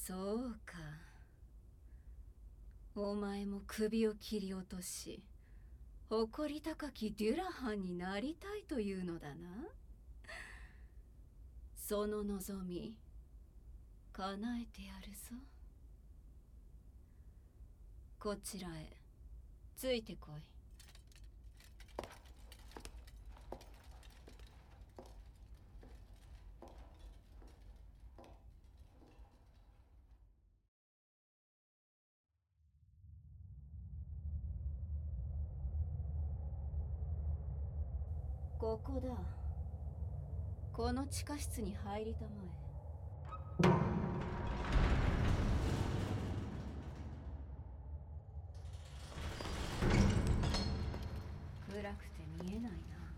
そうか。お前も首を切り落とし、誇り高きデュラハンになりたいというのだな。その望み、叶えてやるぞ。こちらへ、ついてこい。ここだ。この地下室に入りたまえ。暗くて見えないな。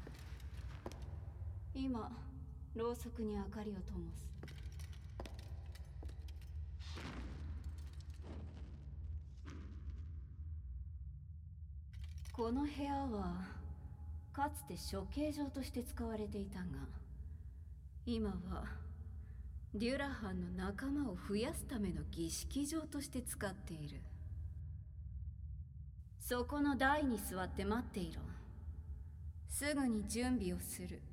今、ろうそくに明かりを灯す。この部屋はかつて処刑場として使われていたが、今はデュラハンの仲間を増やすための儀式場として使っている。そこの台に座って待っていろ。すぐに準備をする。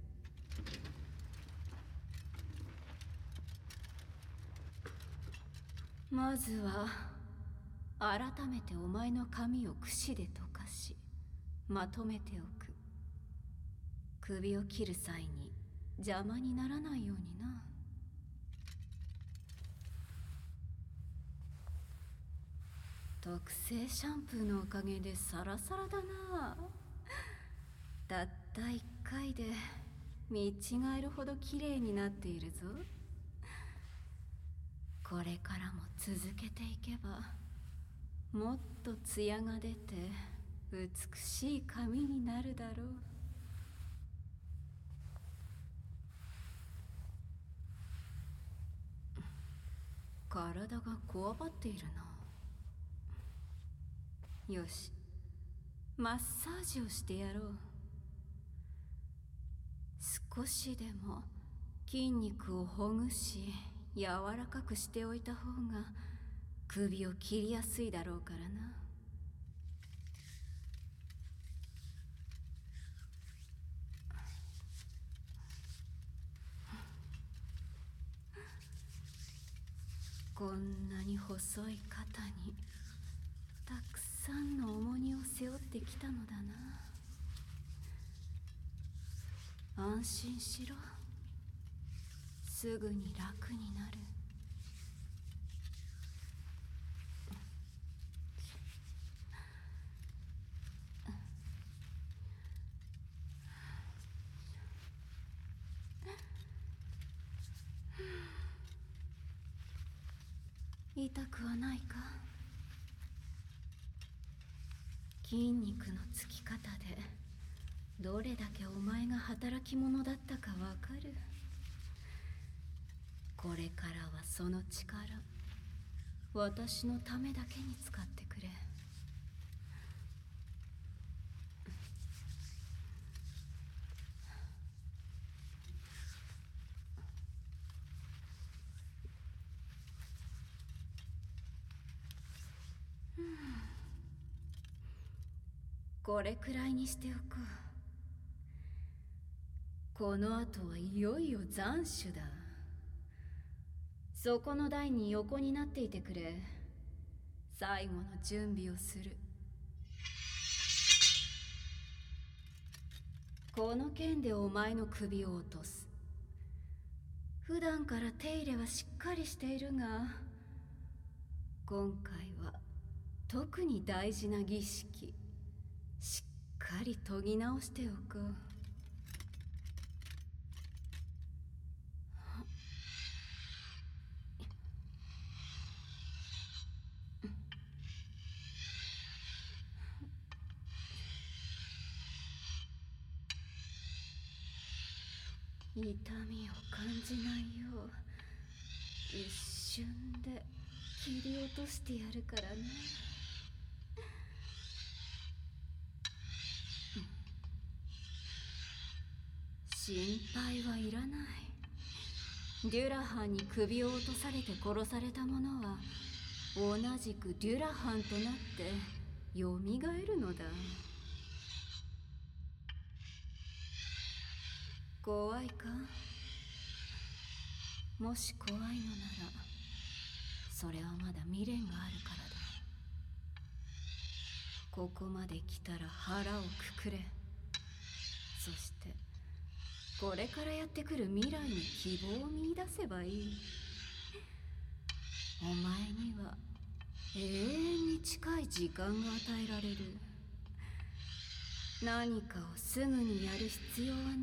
まずは改めてお前の髪を櫛で溶かしまとめておく。首を切る際に邪魔にならないようにな。特製シャンプーのおかげでサラサラだな。たった一回で見違えるほど綺麗になっているぞ。これからも続けていけばもっとツヤが出て美しい髪になるだろう。体がこわばっているな。よし、マッサージをしてやろう。少しでも筋肉をほぐし柔らかくしておいた方が首を切りやすいだろうからな。こんなに細い肩にたくさんの重荷を背負ってきたのだな。安心しろ。すぐに楽になる。痛くはないか？筋肉のつき方でどれだけお前が働き者だったかわかる。これからはその力私のためだけに使ってくれ。これくらいにしておこう。この後はいよいよ斬首だ。そこの台に横になっていてくれ。最後の準備をする。この剣でお前の首を落とす。普段から手入れはしっかりしているが、今回は特に大事な儀式、しっかり研ぎ直しておこう。痛みを感じないよう一瞬で切り落としてやるからね。心配はいらない。 デュラハンに首を落とされて殺された者は同じくデュラハンとなってよみがえるのだ。怖いか？もし怖いのならそれはまだ未練があるからだ。ここまで来たら腹をくくれ。そしてこれからやってくる未来に希望を見出せばいい。お前には永遠に近い時間が与えられる。何かをすぐにやる必要はない。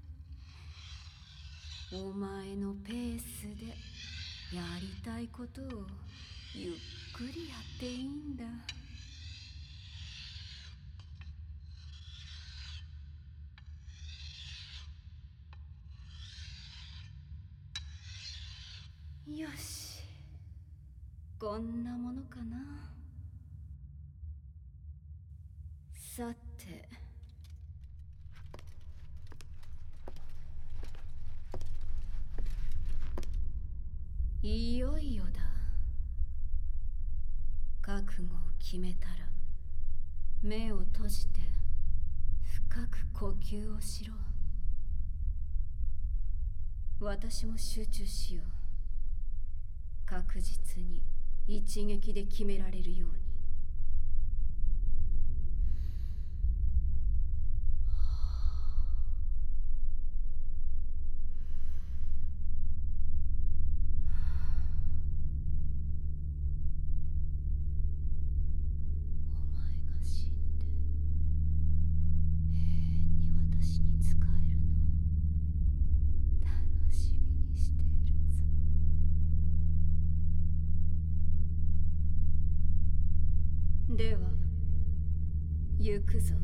お前のペースでやりたいことをゆっくりやっていいんだ。よし、こんなものかな。さて、いよいよだ。覚悟を決めたら目を閉じて深く呼吸をしろ。私も集中しよう。確実に一撃で決められるように。お前が死んで永遠に私に仕えるのを楽しみにしているぞ。では行くぞ。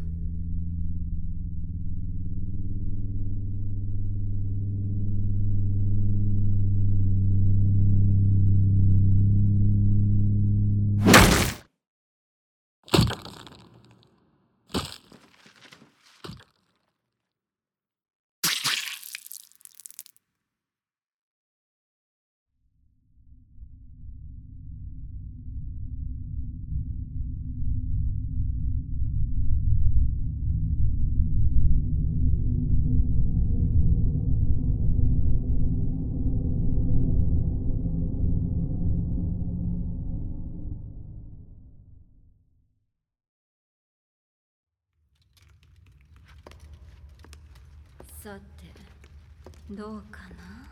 さて、どうかな。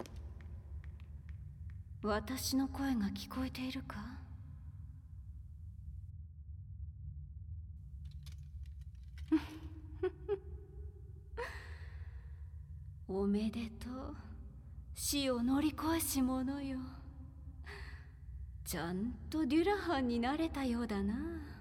私の声が聞こえているか？おめでとう、死を乗り越えし者よ。ちゃんとデュラハンになれたようだな。